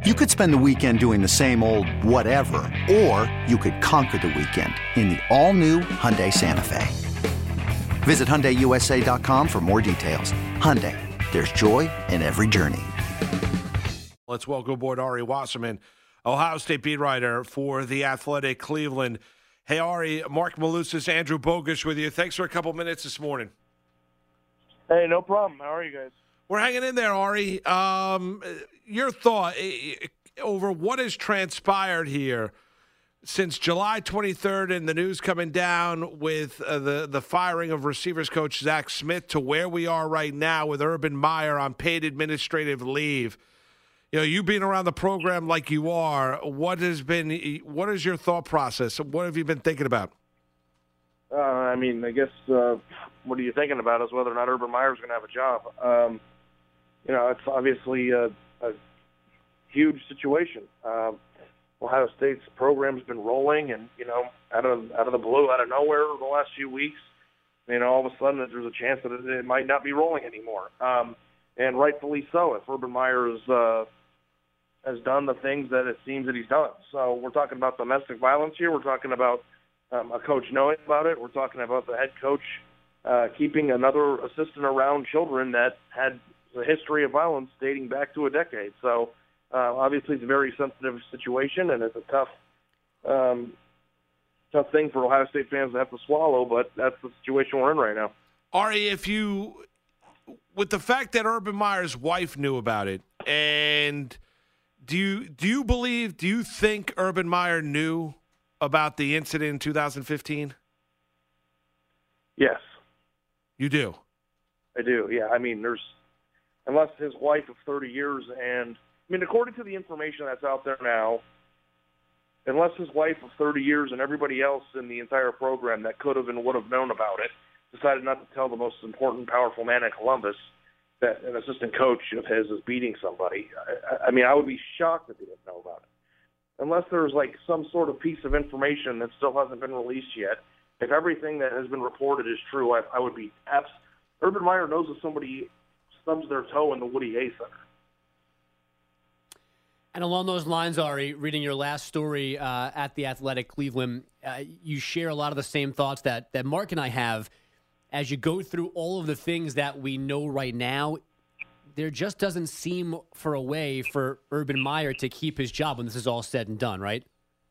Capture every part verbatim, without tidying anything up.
You could spend the weekend doing the same old whatever, or you could conquer the weekend in the all-new Hyundai Santa Fe. Visit Hyundai U S A dot com for more details. Hyundai, there's joy in every journey. Let's welcome aboard Ari Wasserman, Ohio State beat writer for The Athletic Cleveland. Hey, Ari, Mark Malusis, Andrew Bogusch with you. Thanks for a couple minutes this morning. Hey, no problem. How are you guys? We're hanging in there, Ari. Um, your thought over what has transpired here since July twenty-third and the news coming down with uh, the, the firing of receivers coach Zach Smith to where we are right now with Urban Meyer on paid administrative leave. You know, you being around the program like you are, what has been, what is your thought process? What have you been thinking about? Uh, I mean, I guess uh, what are you thinking about is whether or not Urban Meyer is going to have a job. Um, you know, it's obviously a, a huge situation. Uh, Ohio State's program's been rolling, and you know, out of out of the blue, out of nowhere, the last few weeks, you know, all of a sudden there's a chance that it, it might not be rolling anymore, um, and rightfully so. If Urban Meyer is, uh, has done the things that it seems that he's done, so we're talking about domestic violence here. We're talking about um, a coach knowing about it. We're talking about the head coach uh, keeping another assistant around children that had a history of violence dating back to a decade. So uh, obviously it's a very sensitive situation, and it's a tough um, tough thing for Ohio State fans to have to swallow, but that's the situation we're in right now. Ari, if you, with the fact that Urban Meyer's wife knew about it, and do you do you believe, do you think Urban Meyer knew about the incident in two thousand fifteen? Yes. You do? I do, yeah. I mean, there's, unless his wife of thirty years, and I mean, according to the information that's out there now, unless his wife of thirty years and everybody else in the entire program that could have and would have known about it decided not to tell the most important, powerful man in Columbus that an assistant coach of his is beating somebody. I, I mean, I would be shocked if he didn't know about it. Unless there's like some sort of piece of information that still hasn't been released yet. If everything that has been reported is true, I, I would be abs- Urban Meyer knows if somebody stubs their toe in the Woody A. Center. And along those lines, Ari, reading your last story uh, at The Athletic Cleveland, uh, you share a lot of the same thoughts that, that Mark and I have. As you go through all of the things that we know right now, there just doesn't seem for a way for Urban Meyer to keep his job when this is all said and done, right?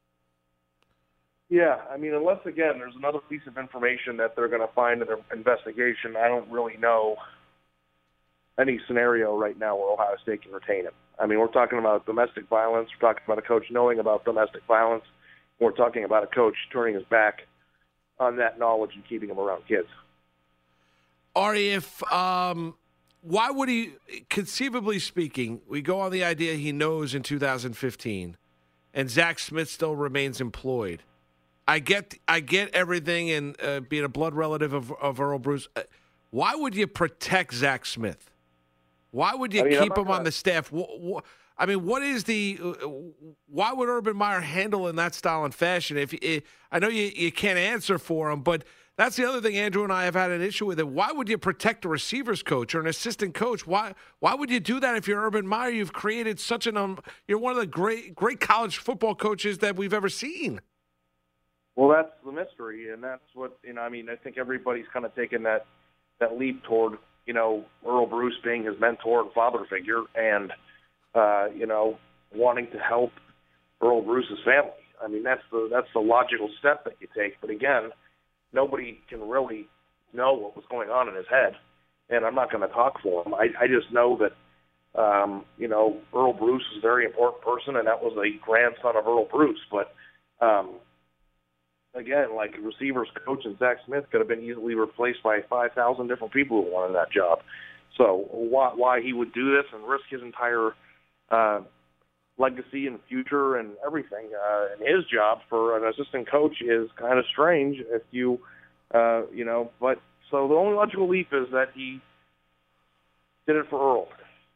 Yeah, I mean, unless, again, there's another piece of information that they're going to find in their investigation, I don't really know any scenario right now where Ohio State can retain him. I mean, we're talking about domestic violence. We're talking about a coach knowing about domestic violence. We're talking about a coach turning his back on that knowledge and keeping him around kids. Ari, if um, why would he, conceivably speaking, we go on the idea he knows in two thousand fifteen, and Zach Smith still remains employed. I get, I get everything, and uh, being a blood relative of, of Earl Bruce. Uh, why would you protect Zach Smith? Why would you I mean, keep him gonna... on the staff? Wh- wh- I mean, what is the? Uh, why would Urban Meyer handle in that style and fashion? If uh, I know you, you can't answer for him, but that's the other thing Andrew and I have had an issue with it. Why would you protect a receivers coach or an assistant coach? Why why would you do that if you're Urban Meyer? You've created such an um, you're one of the great great college football coaches that we've ever seen. Well, that's the mystery, and that's what, you know, I mean, I think everybody's kind of taken that, that leap toward, you know, Earl Bruce being his mentor and father figure and, uh, you know, wanting to help Earl Bruce's family. I mean, that's the that's the logical step that you take. But again, nobody can really know what was going on in his head, and I'm not going to talk for him. I, I just know that, um, you know, Earl Bruce is a very important person, and that was a grandson of Earl Bruce. But, um, again, like receivers coach and Zach Smith could have been easily replaced by five thousand different people who wanted that job. So why, why he would do this and risk his entire uh, legacy and future and everything uh, and his job for an assistant coach is kind of strange if you, uh, you know, but so the only logical leap is that he did it for Earl.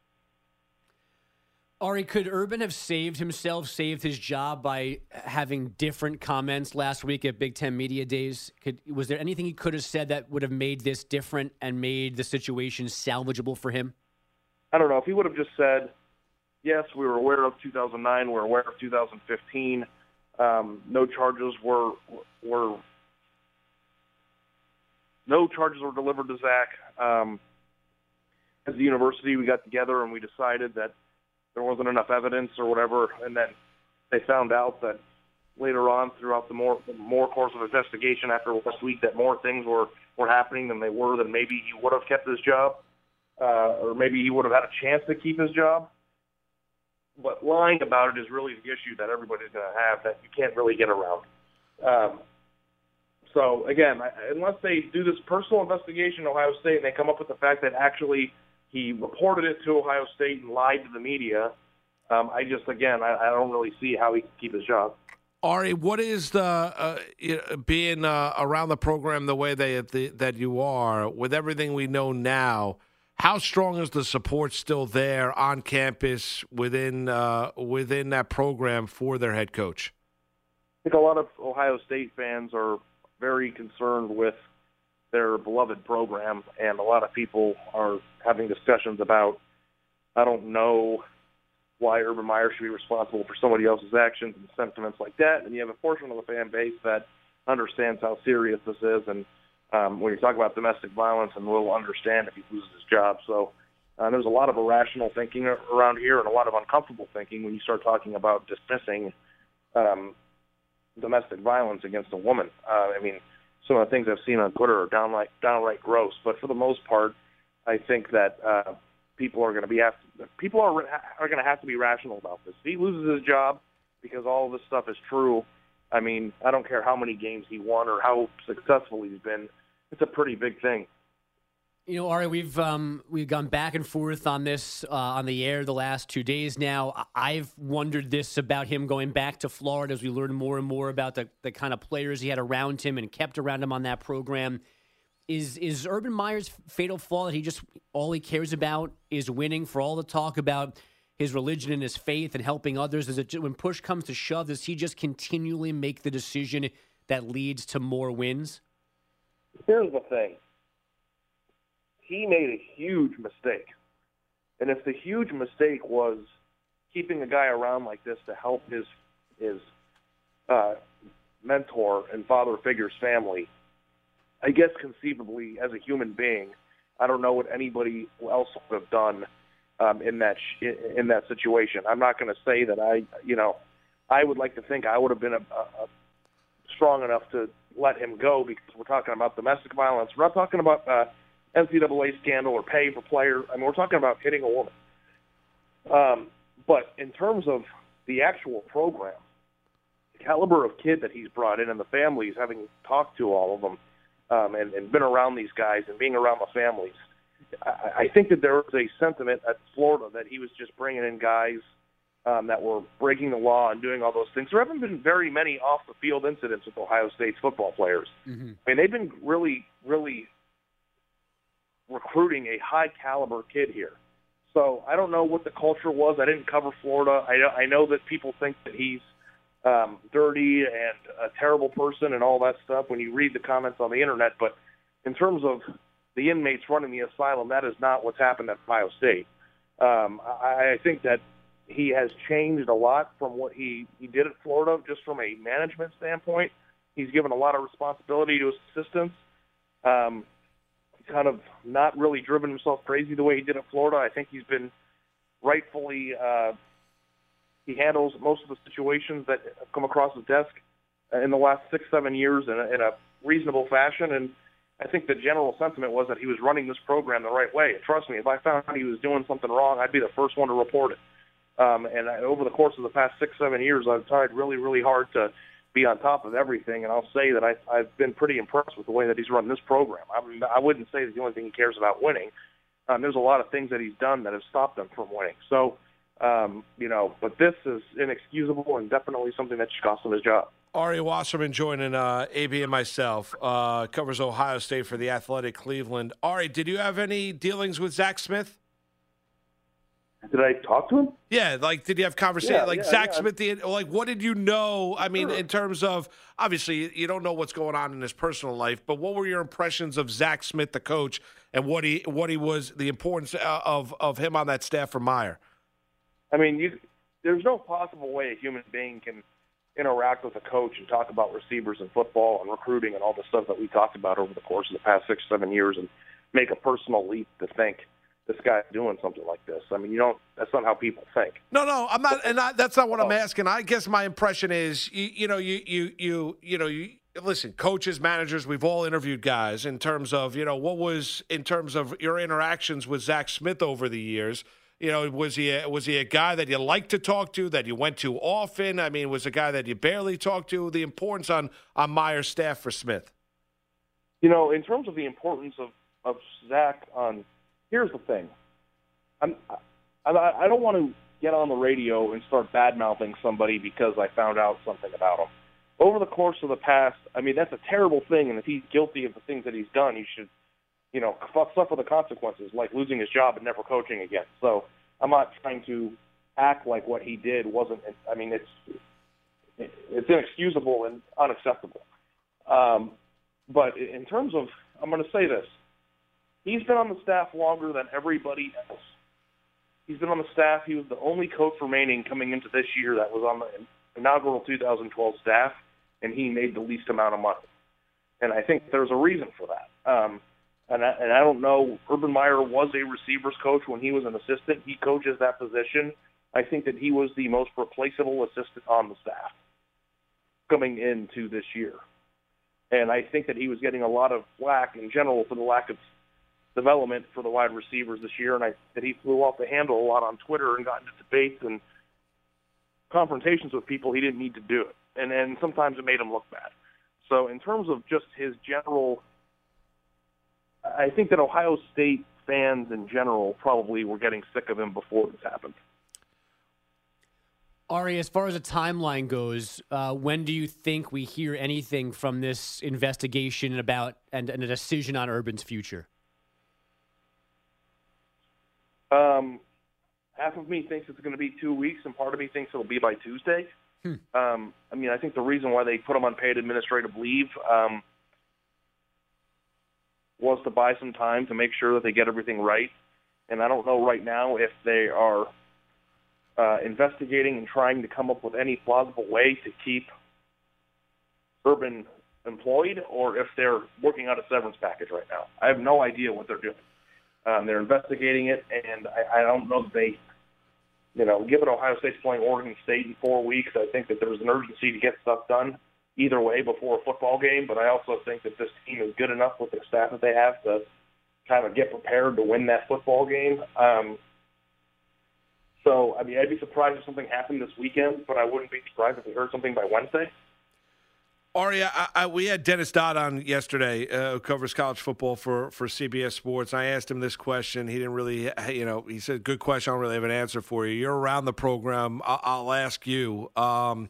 Ari, could Urban have saved himself, saved his job by having different comments last week at Big Ten Media Days? Could, was there anything he could have said that would have made this different and made the situation salvageable for him? I don't know. If he would have just said, yes, we were aware of two thousand nine. We were aware of two thousand fifteen. Um, no charges were were no charges were delivered to Zach. Um, as the university, we got together and we decided that there wasn't enough evidence or whatever, and then they found out that later on throughout the more more course of investigation after last week that more things were, were happening than they were, then maybe he would have kept his job, uh, or maybe he would have had a chance to keep his job. But lying about it is really the issue that everybody's going to have that you can't really get around. Um, so, again, I, unless they do this personal investigation in Ohio State and they come up with the fact that actually he reported it to Ohio State and lied to the media, um, I just, again, I, I don't really see how he can keep his job. Ari, what is the uh, being uh, around the program the way they, the, that you are, with everything we know now, how strong is the support still there on campus within uh, within that program for their head coach? I think a lot of Ohio State fans are very concerned with their beloved program, and a lot of people are having discussions about, I don't know why Urban Meyer should be responsible for somebody else's actions and sentiments like that. And you have a portion of the fan base that understands how serious this is, and Um, when you talk about domestic violence, and will understand if he loses his job. So uh, there's a lot of irrational thinking around here and a lot of uncomfortable thinking when you start talking about dismissing um, domestic violence against a woman. Uh, I mean, some of the things I've seen on Twitter are downright, downright gross. But for the most part, I think that uh, people are going to be have to, people are are going to have to be rational about this. If he loses his job because all of this stuff is true, I mean, I don't care how many games he won or how successful he's been. It's a pretty big thing. You know, Ari, we've um, we've gone back and forth on this uh, on the air the last two days now. I've wondered this about him going back to Florida as we learn more and more about the, the kind of players he had around him and kept around him on that program. Is is Urban Meyer's fatal flaw that he just all he cares about is winning? For all the talk about his religion and his faith and helping others, is it when push comes to shove, does he just continually make the decision that leads to more wins? Here's the thing. He made a huge mistake. And if the huge mistake was keeping a guy around like this to help his his uh, mentor and father figure's family, I guess conceivably as a human being, I don't know what anybody else would have done um, in that sh- in that situation. I'm not going to say that I, you know, I would like to think I would have been a, a, a strong enough to let him go, because we're talking about domestic violence. We're not talking about uh, N C double A scandal or pay for player. I mean, we're talking about hitting a woman. Um, but in terms of the actual program, the caliber of kid that he's brought in and the families, having talked to all of them um, and, and been around these guys and being around the families, I, I think that there was a sentiment at Florida that he was just bringing in guys Um, that were breaking the law and doing all those things. There haven't been very many off-the-field incidents with Ohio State's football players. Mm-hmm. I mean, they've been really, really recruiting a high-caliber kid here. So I don't know what the culture was. I didn't cover Florida. I, I know that people think that he's um, dirty and a terrible person and all that stuff when you read the comments on the Internet. But in terms of the inmates running the asylum, that is not what's happened at Ohio State. Um, I, I think that he has changed a lot from what he, he did at Florida, just from a management standpoint. He's given a lot of responsibility to his assistants. Um, kind of not really driven himself crazy the way he did at Florida. I think he's been rightfully uh, he handles most of the situations that have come across his desk in the last six, seven years in a, in a reasonable fashion. And I think the general sentiment was that he was running this program the right way. And trust me, if I found out he was doing something wrong, I'd be the first one to report it. Um, and I, over the course of the past six, seven years, I've tried really, really hard to be on top of everything. And I'll say that I, I've been pretty impressed with the way that he's run this program. I, mean, I wouldn't say that the only thing he cares about winning. Um, there's a lot of things that he's done that have stopped him from winning. So, um, you know, but this is inexcusable and definitely something that should cost him his job. Ari Wasserman joining uh, A B and myself, uh, covers Ohio State for the Athletic Cleveland. Ari, did you have any dealings with Zach Smith? Did I talk to him? Yeah, like, did you have conversation? Yeah, like, yeah, Zach yeah. Smith, the, like, what did you know? I mean, Sure. in terms of, obviously, you don't know what's going on in his personal life, but what were your impressions of Zach Smith, the coach, and what he what he was, the importance of, of him on that staff for Meyer? I mean, you, there's no possible way a human being can interact with a coach and talk about receivers and football and recruiting and all the stuff that we talked about over the course of the past six, seven years and make a personal leap to think this guy's doing something like this. I mean, you don't. That's not how people think. No, no, I'm not, and I, that's not what I'm asking. I guess my impression is, you, you know, you, you, you, you know, you listen, coaches, managers. We've all interviewed guys in terms of, you know, what was in terms of your interactions with Zach Smith over the years. You know, was he a, was he a guy that you liked to talk to, that you went to often? I mean, was a guy that you barely talked to? The importance on on Meyer's staff for Smith. You know, in terms of the importance of of Zach on. Here's the thing. I'm, I, I don't want to get on the radio and start bad-mouthing somebody because I found out something about him. Over the course of the past, I mean, that's a terrible thing, and if he's guilty of the things that he's done, he should, you know, suffer the consequences, like losing his job and never coaching again. So I'm not trying to act like what he did wasn't, I mean, it's it's inexcusable and unacceptable. Um, but in terms of, I'm going to say this. He's been on the staff longer than everybody else. He's been on the staff. He was the only coach remaining coming into this year that was on the inaugural two thousand twelve staff, and he made the least amount of money. And I think there's a reason for that. Um, and, I, and I don't know, Urban Meyer was a receivers coach when he was an assistant. He coaches that position. I think that he was the most replaceable assistant on the staff coming into this year. And I think that he was getting a lot of flack in general for the lack of development for the wide receivers this year, and I that he flew off the handle a lot on Twitter and got into debates and confrontations with people he didn't need to do it, and and sometimes it made him look bad. So in terms of just his general, I think that Ohio State fans in general probably were getting sick of him before this happened. Ari, as far as a timeline goes, uh, when do you think we hear anything from this investigation about and, and a decision on Urban's future? Um, half of me thinks it's going to be two weeks, and part of me thinks it'll be by Tuesday. Hmm. Um, I mean, I think the reason why they put him on paid administrative leave um, was to buy some time to make sure that they get everything right. And I don't know right now if they are uh, investigating and trying to come up with any plausible way to keep Urban employed, or if they're working out a severance package right now. I have no idea what they're doing. Um, they're investigating it, and I, I don't know that they, you know, given Ohio State's playing Oregon State in four weeks, I think that there's an urgency to get stuff done either way before a football game, but I also think that this team is good enough with the staff that they have to kind of get prepared to win that football game. Um, so, I mean, I'd be surprised if something happened this weekend, but I wouldn't be surprised if we heard something by Wednesday. Ari, I, I, we had Dennis Dodd on yesterday, uh, who covers college football for, for C B S Sports. I asked him this question. He didn't really, you know, he said, good question. I don't really have an answer for you. You're around the program. I'll, I'll ask you. Um,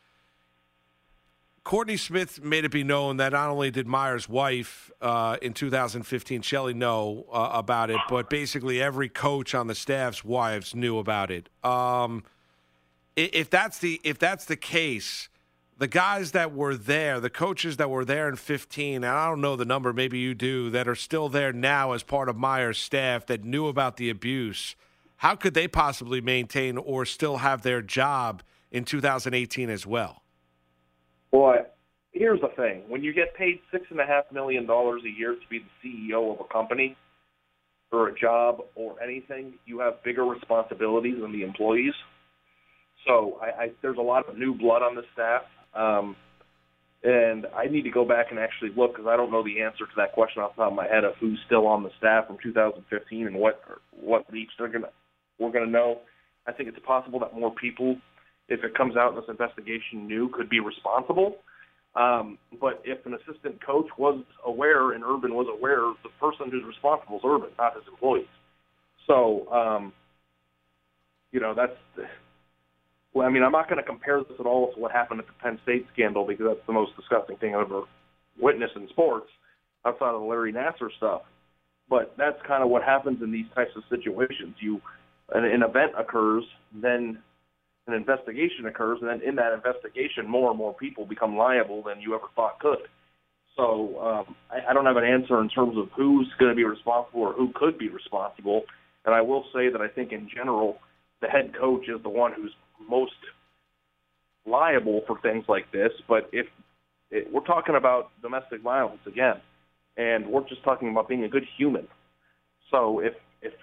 Courtney Smith made it be known that not only did Meyer's wife uh, in two thousand fifteen, Shelley, know uh, about it, but basically every coach on the staff's wives knew about it. Um, if that's the if that's the case, the guys that were there, the coaches that were there in fifteen, and I don't know the number, maybe you do, that are still there now as part of Meyer's staff that knew about the abuse, how could they possibly maintain or still have their job in two thousand eighteen as well? Well, here's the thing. When you get paid six point five million dollars a year to be the C E O of a company or a job or anything, you have bigger responsibilities than the employees. So I, I, there's a lot of new blood on the staff. Um, and I need to go back and actually look because I don't know the answer to that question off the top of my head of who's still on the staff from two thousand fifteen and what what leaps they're gonna we're gonna know. I think it's possible that more people, if it comes out in this investigation, knew could be responsible. Um, but if an assistant coach was aware and Urban was aware, the person who's responsible is Urban, not his employees. So, um, you know, that's. Well, I mean, I'm not going to compare this at all to what happened at the Penn State scandal because that's the most disgusting thing I've ever witnessed in sports outside of the Larry Nassar stuff. But that's kind of what happens in these types of situations. You, an, an event occurs, then an investigation occurs, and then in that investigation, more and more people become liable than you ever thought could. So um, I, I don't have an answer in terms of who's going to be responsible or who could be responsible. And I will say that I think in general, the head coach is the one who's most liable for things like this. But if it, we're talking about domestic violence again, and we're just talking about being a good human. So if if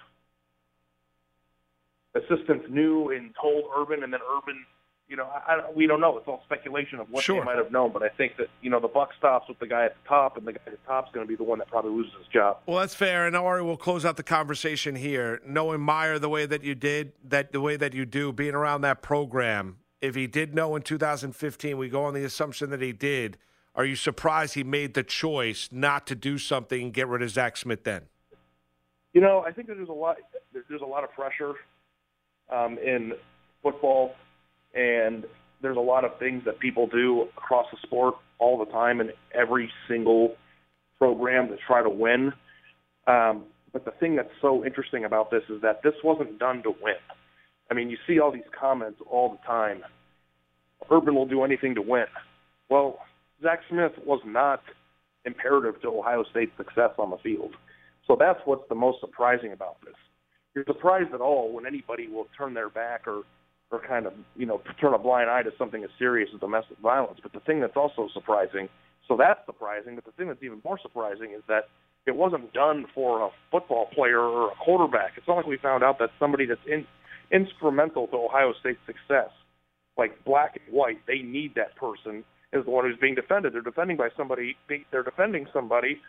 assistants knew and told Urban, and then Urban, you know, I, I, we don't know. It's all speculation of what Sure. they might have known. But I think that, you know, the buck stops with the guy at the top, and the guy at the top is going to be the one that probably loses his job. Well, that's fair, and Ari, we'll close out the conversation here. Knowing Meyer the way that you did, that the way that you do, being around that program, if he did know in two thousand fifteen, we go on the assumption that he did, are you surprised he made the choice not to do something and get rid of Zach Smith then? You know, I think that there's a lot. There's a lot of pressure um, in football, and there's a lot of things that people do across the sport all the time in every single program to try to win. Um, but the thing that's so interesting about this is that this wasn't done to win. I mean, you see all these comments all the time. Urban will do anything to win. Well, Zach Smith was not imperative to Ohio State's success on the field. So that's what's the most surprising about this. You're surprised at all when anybody will turn their back or, or kind of, you know, turn a blind eye to something as serious as domestic violence. But the thing that's also surprising, so that's surprising, but the thing that's even more surprising is that it wasn't done for a football player or a quarterback. It's not like we found out that somebody that's in, instrumental to Ohio State's success, like black and white, they need that person, is the one who's being defended. They're defending by somebody, they're defending somebody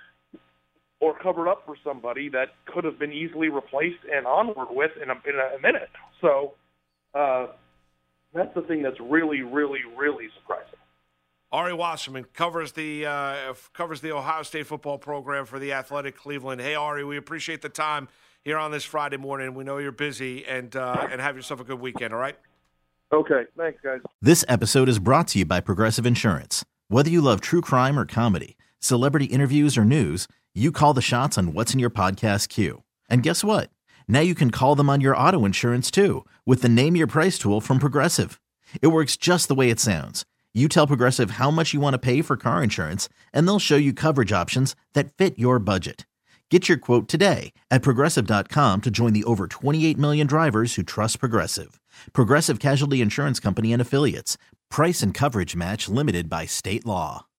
or covered up for somebody that could have been easily replaced and onward with in a, in a minute. So uh, that's the thing that's really, really, really surprising. Ari Wasserman covers the uh, covers the Ohio State football program for the Athletic Cleveland. Hey, Ari, we appreciate the time here on this Friday morning. We know you're busy, and uh, and have yourself a good weekend, all right? Okay, thanks, guys. This episode is brought to you by Progressive Insurance. Whether you love true crime or comedy, celebrity interviews or news, you call the shots on what's in your podcast queue. And guess what? Now you can call them on your auto insurance too with the Name Your Price tool from Progressive. It works just the way it sounds. You tell Progressive how much you want to pay for car insurance, and they'll show you coverage options that fit your budget. Get your quote today at Progressive dot com to join the over twenty-eight million drivers who trust Progressive. Progressive Casualty Insurance Company and Affiliates. Price and coverage match limited by state law.